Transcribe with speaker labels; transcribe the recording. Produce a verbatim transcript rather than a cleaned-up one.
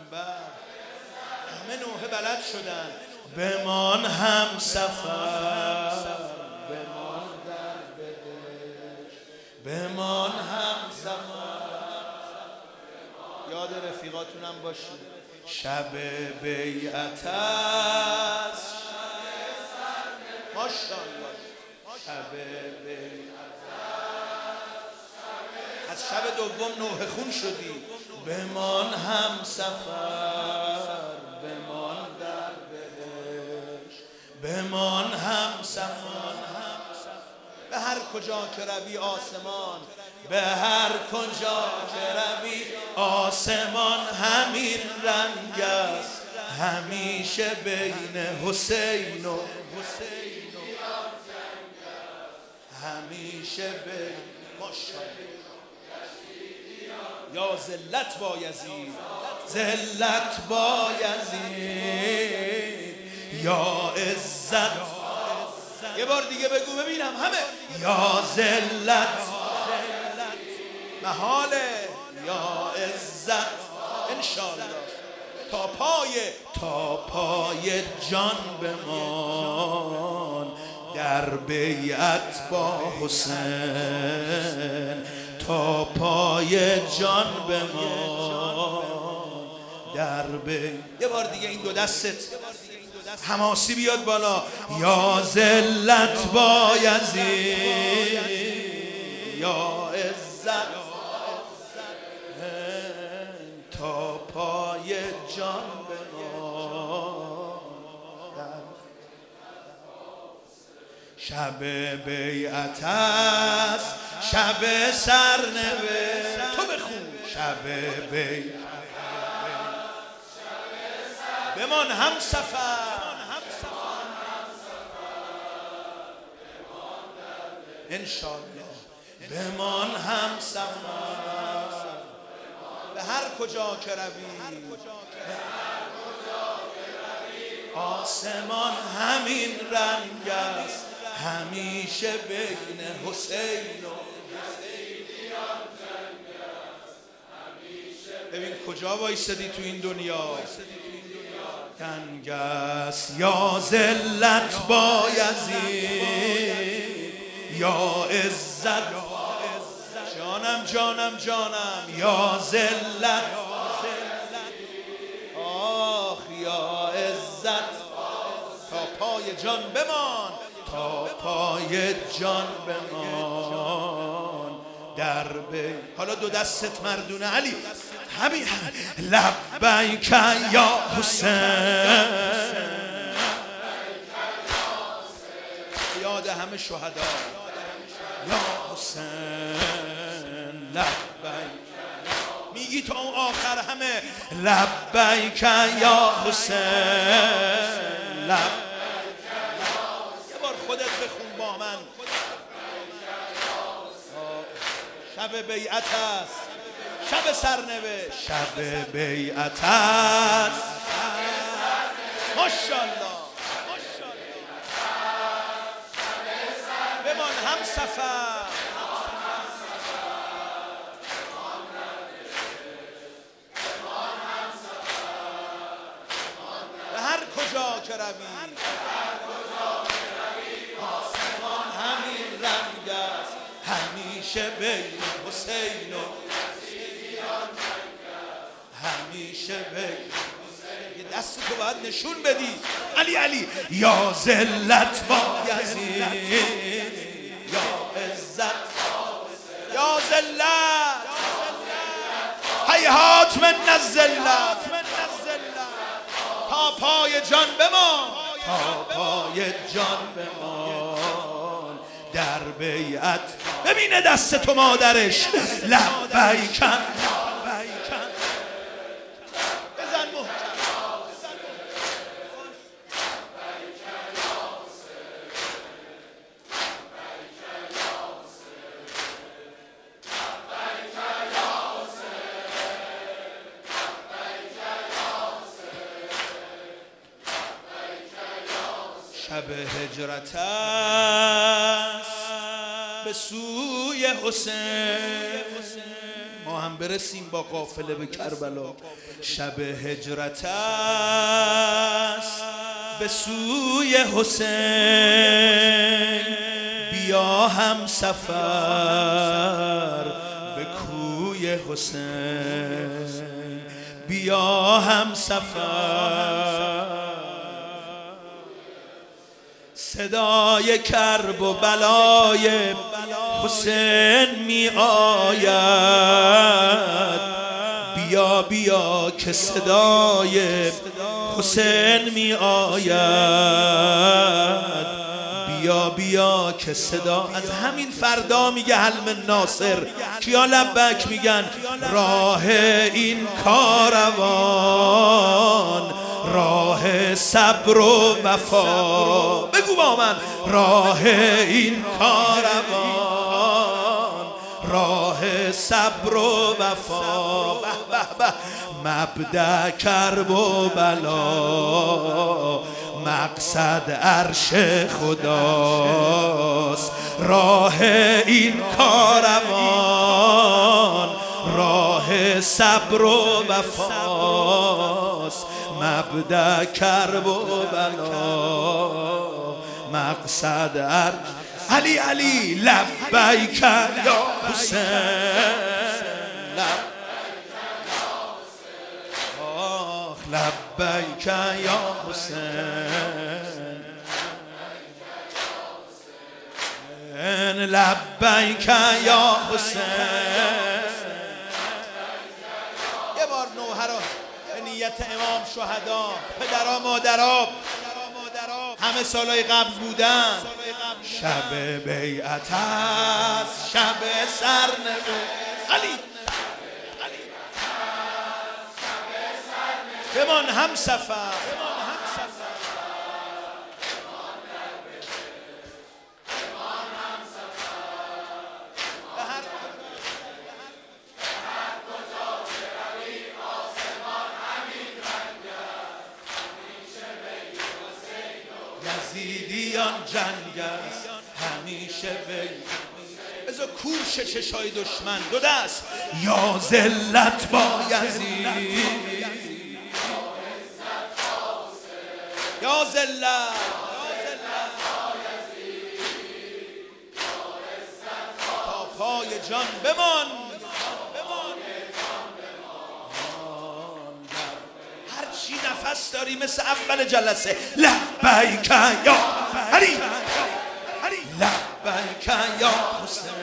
Speaker 1: پیغمبر همه نوحه بلد شدن. بمان هم سفر، بمان در بهشت، بمان هم سفر. یاد رفیقاتونم باشید. شب بیعت است، ماشاءالله. شب بیعت از شب دوم نوحه خون شدی. بمان هم سفر، بمان در بهشت، بمان هم سفر. به هر کجا که روی آسمان، به هر کجا که روی آسمان همین رنگ است، همیشه بین حسین و حسین همیشه بین. ماشاءالله. یا ذلت با یزید، ذلت با یزید، یا عزت. یه بار دیگه بگو ببینم همه. یا ذلت محاله، یا عزت انشالله. تا پای تا پای جان بمان در بیعت با حسین، تا پای جان بمان در بیعت. یه بار دیگه این دو دستت حماسی بیاد بالا. یا ذلت با یزید، یا عزت تا پای جان بمان. شب بیعت است، شب سرنوشت. تو بخون. شب بیعت بمان هم سفر، انشالله. بمان هم سفر، به هر کجا که روی آسمان همین رنگ است، همیشه بین حسین و ببین کجا وایسادی تو این دنیا. جنگ است. یا ذلت با یزید، یا عزت. جانم جانم جانم. یا ذلت، آخ یا عزت. تا پای جان بمان، تا پای جان بمان در بی. حالا دو دستت مردونه علی. همین لبیک یا حسین. یاد همه شهدا. یا حسین لبیک. میگی تا اون آخر همه لبیک یا حسین. لبیک. یه بار خودت بخون با من. شب بیعت است، شب سرنوشت. شب بیعت است، ماشاءالله. بمان هم سفر، به هر کجا که روی آسمان همین رنگ است، همیشه بین حسین و همیشه بین. یه دست تو باید نشون بدی علی علی. یا ذلت با یزید، یا عزت. یا ذلت هیهات من الذلت، تا پای جان بمان، تا پای جان بمان در بیعت. ببینه دست تو مادرش. لبیک بزن محکم. شب هجرت است به سوی حسین، ما ما هم برسیم با قافله به کربلا. شب هجرت است به سوی حسین، بیا هم سفر به کوی حسین، بیا هم سفر. صدای کرب و بلای حسین می آید، بیا بیا که صدای حسین می آید، بیا بیا که صدا. از همین فردا میگه حلم ناصر، کیا لبک میگن؟ راه این کاروان راه صبر و وفا. بگو با من، راه این کاروان راه صبر و وفا. به به به. مبدأ کرب و بلا، مقصد عرش خداست. راه این کاروان راه صبر و وفاست. مبدأ کرب و بلا، مقصد عرش. علی علی لبیک یا حسین، آخ لبیک یا حسین، لبیک یا حسین. یه بار نوحه رو به نیت امام شهدا، پدرها مادرها همه سالهای قبل بودن. شب بیعت است، شب سرنوشت. علی بمان هم سفر. یزیدیان جنگ است همیشه بی. بذار کورش چشای دشمن دو دست. یا ذلت با یزید، یا ذلت تا پای جان بمان. هرچی نفس داری مثل اول جلسه. لبیک یا علی، لبیک یا حسین.